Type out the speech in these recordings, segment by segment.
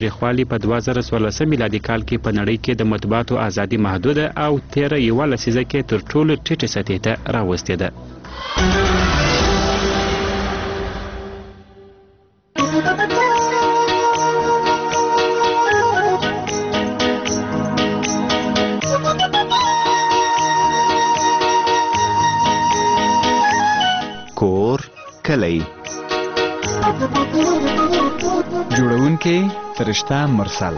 تاریخوالي په 2014 میلادي کال کې په نړۍ کې د مطبوعاتو ازادي محدوده او 13 لسیزه کې تر ټولو ټیټې سطحې ته راوستې ده. کور کلی جوړونکې فرشته مرسل.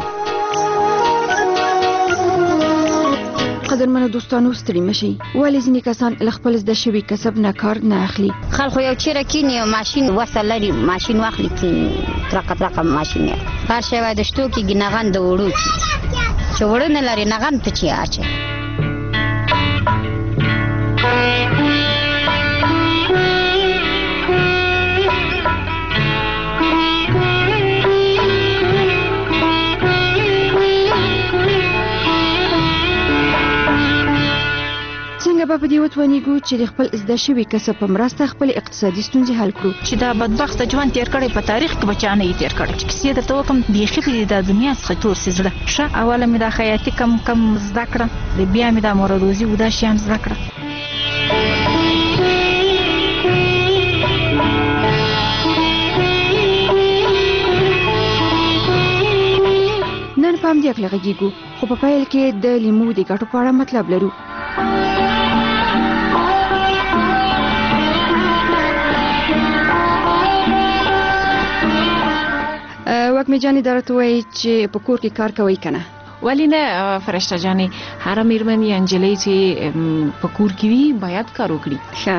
قدرمنو دوستانو ستړي مشي، ولې ځینې کسان له خپل زده شوي کسب نه کار نه اخلي؟ خلکو یو چیرې کینی او ماشین وسه لري، ماشین واخلي کینی ترقه ماشین یې هر شی وای د شتو کې ګنغان د وړو چې وړو نه لري نغان ته چی اچي. په دې وتوانیږو چې د خپل زده شوي کسب په مرسته خپل اقتصادي ستونزې حل کړو. چې دا بدبخت ژوند تیر کړی په تاریخ کې بچانه یې تیر کړی چې کیسې درته وکم بیخي په د دنیا څخه تور سي زړه ښه. اوله مې دا خیاطي کم زده کړه، بیا مې دا موردوزي ودا شیان زده کړه. نن په همدې اړه غږیږو، خو په پیل کې د لیمو د ګټو په اړه مطلب لرو. وکمې جانې درته وایي چې په کور کې کار کوي که نه؟ ولی نه فرشته جانې، هره میرمن یا نجلۍ چې په کور کې وي باید کار وکړي.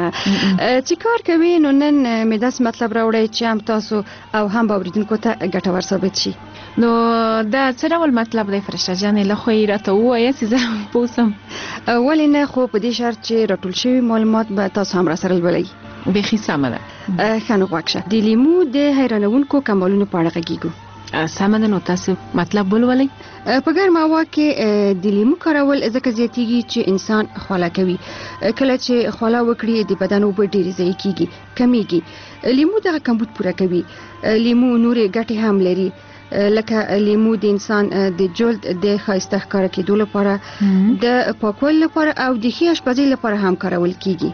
چې کار کوي نو نن مې داسې مطلب راوړی چې هم تاسو او هم به اورېدونکو ته ګټور ثابت شي. نو دا څه ډول مطلب دی فرشته جانې؟ له خو یې راته ووایه چې زه پوه سم. ولې نه، خو په دې شرط چې راټول شوي معلومات به تاسو هم راسره لولئ. بیخي سمه ده. ښه نو غوږ شه، د لیمو د حیرانوونکو کمالونو په اړه غږیږو. سمه ده، نو تاسو مطلب ولولئ. په ګرمه هوا کې د لیمو کارول ځکه زیاتیږي چې انسان خوله کوي. کله چې خوله وکړي د بدن اوبه ډېرې ضایع کیږي، کمیږي. لیمو دغه کمبود پوره کوي. لیمو نورې ګټې هم لري، لکه لیمو د انسان د جلد د ښایسته ښکاره کېدو لپاره، د پاکوالي لپاره او د ښې اشپزۍ لپاره هم کارول کیږي.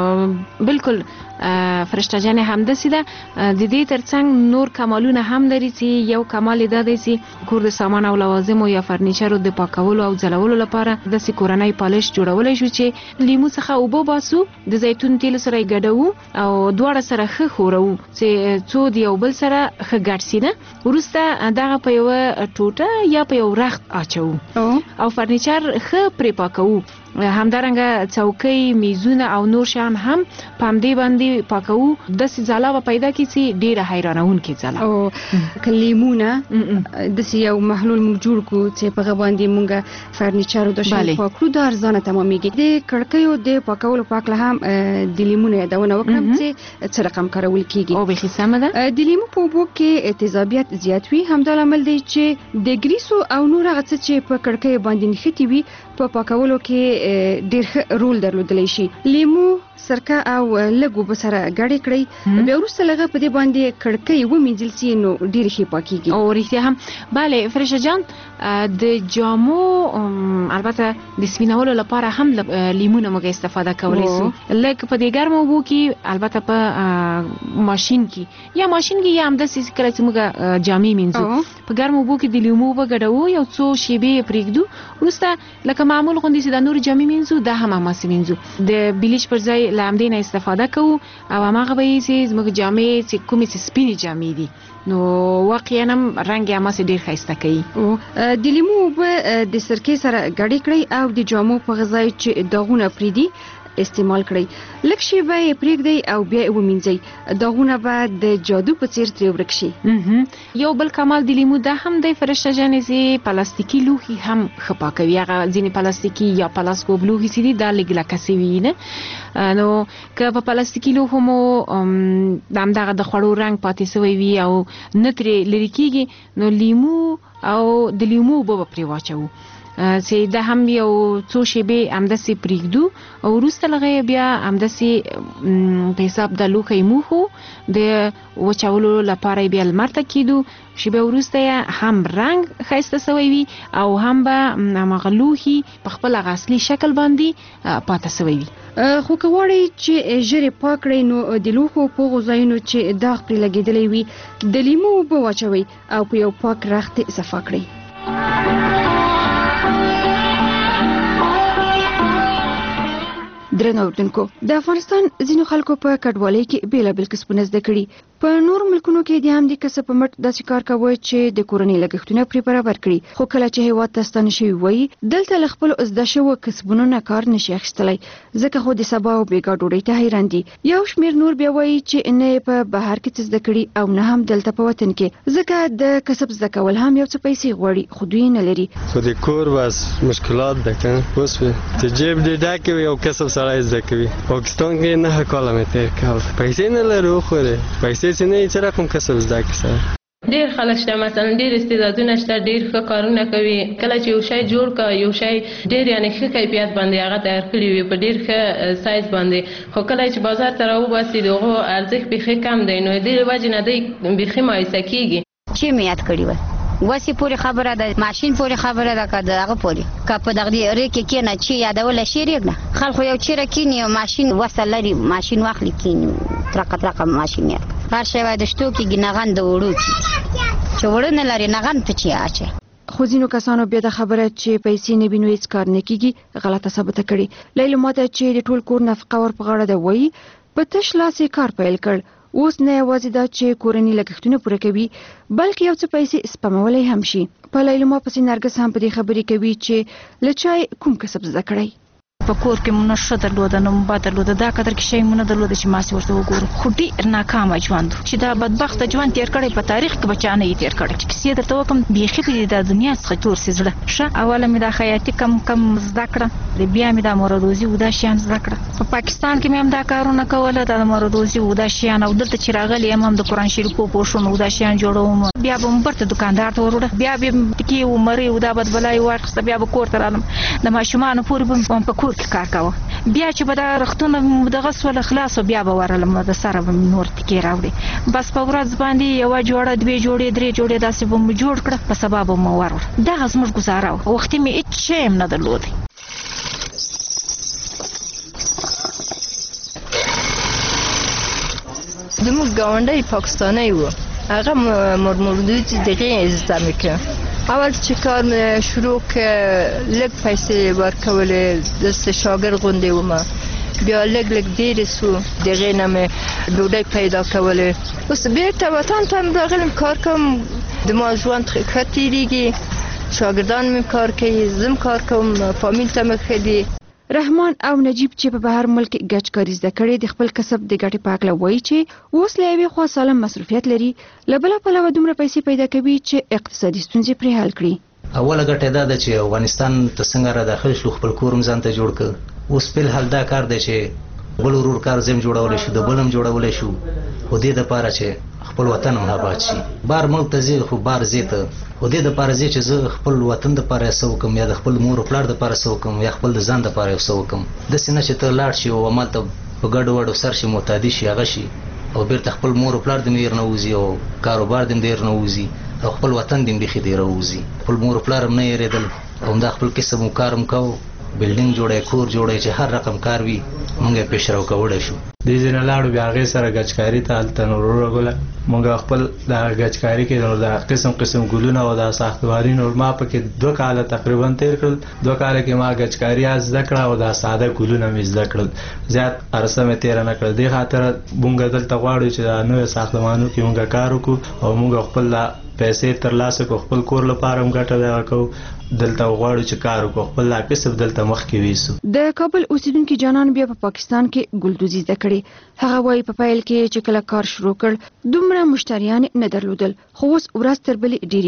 بالکل فرشته جانې همداسې ده. د دې ترڅنګ نور کمالونه هم لري چې یو کمال یې دا دی چې کور د سامان او لوازمو یا فرنیچرو د پاکولو او ځلولو لپاره داسې کورنۍ پالش جوړولی شو چې لیمو څخه اوبه باسو، د زیتون تیلو سره یې ګډوو او دواړه سره ښه ښوروو چې څو د یو بل سره ښه ګډ سي نه. وروسته دغه په یوه ټوټه یا په یو رخت اچوو او فرنیچر ښه پرې پاکوو. همدارنګه چوکۍ، میزونه او نور شیان هم په همدې باندې پاکوو. داسې ځلا به پیدا کړي چې ډېره حیرانوونکې ځلا. که لیمونه داسې یو محلول موږ جوړ کړو چې په هغه باندې موږ فرنیچر او د شیان پاک کړو، دا ارزانه تمامېږي. د کړکیو د پاکولو په هکله هم د لیمونو یادونه وکړم چې څه رقم کارول کیږي. بیخي سمه ده. د لیمو په اوبو کې تیزابیت زیات وي، همدا لامل دی چې د ګریسو او نور هغه څه چې په کړکیو باندې نښتي وي په پاکولو کې ډېر ښه رول درلودلی شي. لیمو، سرکه او لږ اوبه سره ګډې کړئ، بیا وروسته لږه په دې باندې کړکۍ ومینځل سي نو ډېرې ښې پاکېږي. او رښتیا هم بله فرشته جان، د جامو البته د سپینولو لپاره هم لیمونه موږ استفاده کولی سو. لږ په دې ګرمو اوبو کې، البته په ماشین کې یا همداسې کله چې موږ جامې مینځو په ګرمو اوبو کې د لیمو اوبه ګډوو، یو څو شیبې یې پرېږدو، وروسته لکه معمول غوندې چې د نورو جامې مینځو دا هم هماسې مینځو. د بلیچ پر ځای له همدې نه استفاده کوو او هماغه به یې چې زموږ جامې چې کومې چې سپینې جامې دي نو واقعا هم رنګ یې هماسې ډېر ښایسته کوي. د لیمو اوبه د سرکې سره ګډې کړئ او د جامو په غذای چې داغونه پرېږدي استعمال کړئ. لږ شیبه یې پرېږدئ او بیا یې ومینځئ. داغونه به د جادو په څیر ترې ورک شي. یو بل کمال د لیمو دا هم دی فرشته جانې چې پلاستیکي لوښي هم ښه پاکوي. هغه ځینې پلاستیکي یا پلاسکوب لوښي چې دي دا لږ لکه سوي نه، نو که په پلاستیکي لوښو مو همدغه د خوړو رنګ پاتې سوی وي او نه ترې لرې کېږي نو لیمو او د لیمو اوبه به پرې واچوو. چې دا هم یو څو شیبې همداسې پرېږدو او وروسته لغه بیا همداسې په حساب د لوښي موخو د وچولو لپاره بیا لمر ته کیدو شیبه وروسته هم رنګ ښایسته سوی وي او هم به هماغه لوښي په خپل اصلي شکل باندې پاته سوی وي. خو که غواړئ چې ژر پاک کړئ نو د لوښو په هغو ځایونو چې داغ پرې لګېدلی وي د لیمو اوبه واچوئ او په یو پاک رخت صفا کړئ. درنو اوریدونکو د افغانستان ځینو خلکو په کډوالۍ کې بیلابیل کسبونه زده کړي. په نور ملکونو کې د همدې کسب په مټ داسې کار کوي چې د کورنۍ لګښتونه پرې برابر کړي. خو کله چې هیواد ته ستانه شوي وي دلته له خپلو زده شوو کسبونو نه کار نشي اخیستلی ځکه خو د سبا او بېګا ډوډۍ ته حیران دي. یو شمېر نور بیا وایي چې نه یې په بهر کې څه زده کړي او نه هم دلته په وطن کې ځکه د کسب زده کول هم یو څه پیسې غواړي خو دوی نه لري. خو د کور بس مشکلات ده که اوس چې جیب دې ډک وي او کسب سړی زده کوي. پاکستان کې 9 کاله مې تېر کړل پیسې نه لرو خورې پیسې چې نه یې څه رقم کسب زده کړي. ډیر خلک شته مثلا ډیر استعدادونه شته ډیر ښه کارونه کوي کله چې یو شی جوړ کا یو شی ډیر یعنی ښه کیفیت باندې هغه تیار کړی وي په ډیر ښه سایز باندې خو کله چې بازار ته راوباسي دغه ارزښت به کم دی نو د وجه نه دی بيخي مایوسه کیږي. چې مې یاد کړی و وسی پوری خبره ده ماشین پوری خبره ده که دغه پوری که په دغه ریکې کې نه چې یادول شي ریګ نه خلکو یو چیرې کینی او ماشین وصل لري ماشین واخلي کینی ترقه ماشین یاد هر شی وای د شتو کې ګنغان د وړو چې وړو نه لري نغان ته چی اچي. خو ځینو کسانو بیا د خبره چې پیسې نه بینو هیڅ کار نه کیږي غلطه ثابته کړي. لیلا ماته چې د ټول کور نفقه ور په غاړه ده وایي په تش لاسې کار پیل کړ. اوس نه یوازې دا چې کورنۍ لګښتونه پوره کوي بلکې یو څه پیسې سپمولی هم شي. په لیلما پسې نرګس هم په دې خبرې کوي چې له چای کوم کسب زده کړی. په کور کې مونږ ښه درلوده نه مونږ بد درلوده دا قدر کې شی مونږ درلوده چې ماسې ورته وګورو خو ډېر ناکامه ژوند چې دا بدبخته ژوند تېر کړی په تاریخ کې به چا نه یې تېر کړی چې کیسې درته وکړم بیخي پرې د دنیا څخه تور سي زړه ښه اوله مې دا خیاطي کم زده کړه بیا مې دا مردوزي او دا شیان زده کړه. په پاکستان کې مې هم دا کارونه کوله دا مردوزي او دا شیان او دلته چې راغلی یم هم د قرآن شریفو پوښونه او دا شیان جوړوم بیا به مې برته دکاندار ته وروړه بیا به ټکې او مرۍ او دا بدبلای واخیسته بیا به کور ته رالم د ماشومانو پورې به په کور کې کار کوه بیا چې به دا رختونه دغه سوله خلاص بیا به ورلم د سره به نور ټکې راوړي بس په ورځ باندې یوه جوړه 2 جوړې 3 جوړې داسې به مو جوړ کړه په سبا به مو وروړه دغه زموږ ګزاره وه وختي مې هېڅ شی هم نه درلودی. زموږ ګاونډی پاکستانی و هغه مرمردوزي دغې زده مې کړه. اول چې کار مې شروع که لږ پیسې ورکولې داسې شاګرد غوندې ومه بیا لږ ډېرې سو دغې نه مې ډوډۍ پیدا کولې اوس بېرته وطن ته راغلم کار کوم د ما ژوند ښه تېرېږي شاګردان مې کار کوي زه کار کوم فامیل ته مې ښه دي. رحمان او نجیب چې په بهر ملک ګچکاري زده کړي د خپل کسب د ګټې په هکله وایي چې اوس له یوې خوا سالم مصروفیت لري له بله پلوه دومره پیسې پیدا کوي چې اقتصادي ستونزې پرې حل کړي. اوله ګټه دا ده چې افغانستان ته څنګه را داخل شو خپل کور ځان ته جوړ کړ اوس فلحال دا کار دی چې بل ورور کار زم جوړولی شو د بل هم جوړولی شو خو دې دپاره چې خپل وطن هم آباد شي. بار ملک ته ځي خو بار ځې ته خو دې دپاره ځې چې زه خپل وطن دپاره څه وکړم یا د خپل مور و پلار دپاره څه وکړم یا خپل د ځان دپاره یو څه وکړم داسې نه چې ته لاړ شي او همالته په ګډو وډو سر شي معتادي شي هغه شي او بیرته خپل مور و پلار دې م دېر نه وځي او کاروبار دې م دېر نه وځي او خپل وطن دې م بیخي دېر وځي خپل مور و پلار هم نه هېرېدل او همدا خپل کسب و کار هم کوو بلډینګ جوړی کور جوړی چې هر رقم کار وي مونږ یې پیشرو کولی شو. دې ځای نه لاړو بیا هغې سره ګچکاري ته هلته نور ورغله مونږ خپل دغه ګچکاري کې نور د قسم ګلونه او د ساختواري نور ما پکې 2 کاله تقریبا تېر کړل 2 کاله کې ما ګچکاري زده کړه او د ساده ګلونه مې زده کړل زیات عرصه مې تېره نه کړل دې خاطره مونږ دلته غواړو چې د نویو ساختمانو کې مونږ کار وکړو او مونږ خپل پیسې ترلاسه کړو خپل کور لپاره هم ګټه دغه کوو دلته غواړو چې کار وکړو خپل لا کسب دلته مخکې ویسو. د کابل اوسیدونکي جانان بیا په پاکستان کې ګلدوزي زده کړې هغه وایي په پیل کې چې کله کار شروع کړ دومره مشتریان نه درلودل خو اوس ورځ تر بلې ډېرېږي.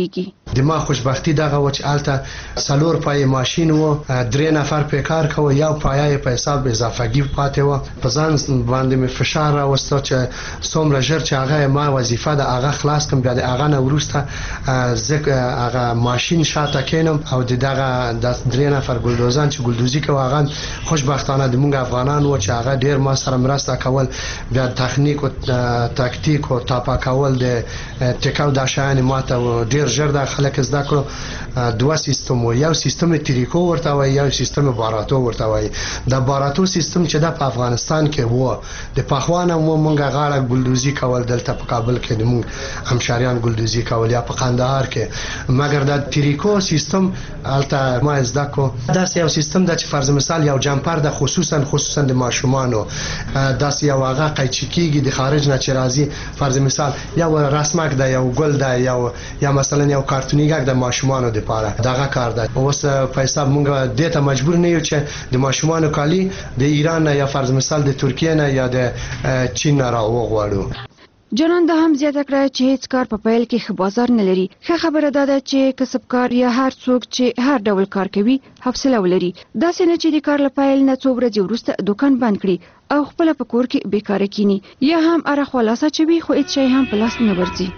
د ما خوشبختی دغه و چې هلته 4 پای ماشین و 3 نفر په کار کوي یو پایه په حساب اضافهګي پاتې و په ځان باندې مې فشار راوسته چې څومره ژر چې هغه ما وظیفه د هغه خلاص کم بیا د هغه نه وروسته هغه ماشین شاته کینم او دغه د 3 نفر ګلدوزان چې ګلدوزي کوي هغه خوشبختانه د موږ افغانان و چې هغه ډیر ما سره مرسته کول بیا تخنیک او تاکتیک او تاپا کول د ټیکاو د شان ماته ډیر ژر د خلک زده کړو 2 سیستم یو سیستم تریکو ورته وای یو سیستم باراتو ورته وای د باراتو سیستم چې د افغانستان کې وو د پخوانه مونږه غاړه ګلدوزي کول دلته په کابل کې د مونږ همشاریان ګلدوزي کول یا په قندهار کې مګر د تریکو سیستم الته ما زده کو دا یو سیستم د فرض مثال یو جمپر د خصوصا د ماشومانو داس یو هغه قیچکیږي د خارج نه چې راځي فرض مثال یو رسمک د یو ګل د یا مثلا یو کارتونیګ د ماشومانو د پاره دغه کار ده اوس په حساب مونږ د ته مجبور نه یو چې د ماشومانو کالی د ایران یا فرض مثال د ترکیه نه یا د چین نه راوغواړو. جنان د هم زیاته کړه چې هیڅ کار په پیل کې ښه بازار نه لري. ښه خبره ده چې کسبکار یا هر څوک چې هر ډول کار کوي حوصله ولري. داسې نه چې د کار لپاره نه څو ورځې وروسته دکان بند کړي او خپل په کور کې بیکاره کینی یا هم اره خلاصه چوي خو هیڅ شی هم په لاس نه ورځي.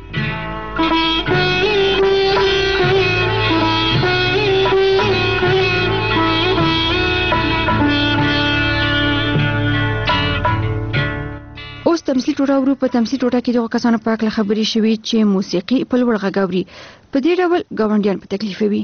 اوس تمثيل ټوټه په تمثيل ټوټه کې دغه کسانو په اړه خبرې شوې چې موسیقي په لوړ غږ اوري په دې ډول ګاونډیان په تکلیف وي.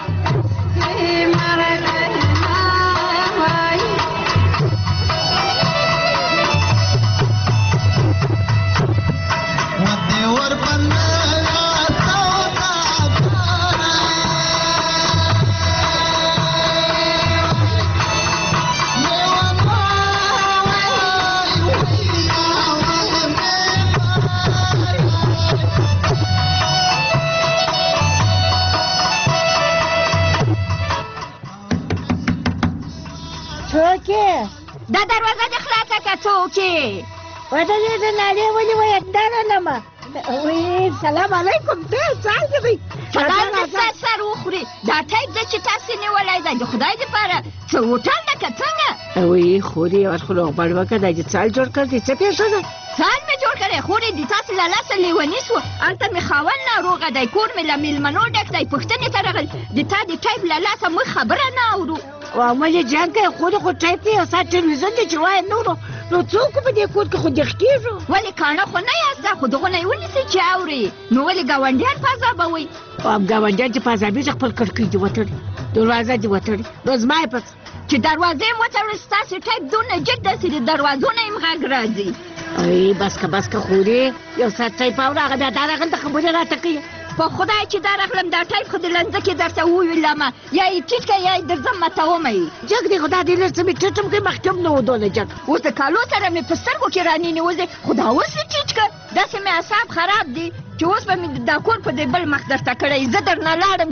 دا دروازه د خلاصه که څوکې وته دې د نالې ولې ویندانه لمه وی سلام علیکم ته څنګه دی سلام دې سر وخوري دا ټایپ د چې تاسو نیولای دی خدای دې پاره څه وټل نه که څنګه وی خوري او خلو غبړ وکړه د څال جوړ کړی څه پیښه ده څال مې جوړ کړی خوري دې تاسو لا لاس لیونی سو البته مې خاون ناروغه دی کور مې لمیلمنو ډک دی پښتنې ته راغل د تا دې ټایپ لا لاس مې خبره نه اورو او مې جنګ خو ټایپ یې سات ټلویزیون دې چوای نو څوک په دې کور کې خو دې کېږي ولې کانه خو نه یاست خو دغه نه ونیسي چې اوري نو ولې ګاونډیان پازابوي او ګاونډیان چې پازابي خپل کړکۍ دې وتړي دروازه دې وتړي روز ما پس چې دروازه یې وتړي ستاسو ټایپ دونه جګ داسې د دروازو نه یې غږ راځي ای بس که خوري یو ساعت ټایپ اورغه بیا دا راغله خبره راته کوي په خدای چې دا راغلم دا ټایپ خو د لنځه کې درته وویلم یا یې ټیټ که یا یې درځم متومئ جګ دی خو دا دې لږ څه مې ټیټ هم کړي مخکې هم نه و دونه جګ اوس د کالو سره مې په سترګو کې راننیوز دی خو دا اوس یې ټیټ که داسې مې اعصاب خراب دي چې اوس به مې دا کور په دې بل مخ درته کړی زه درنه لاړم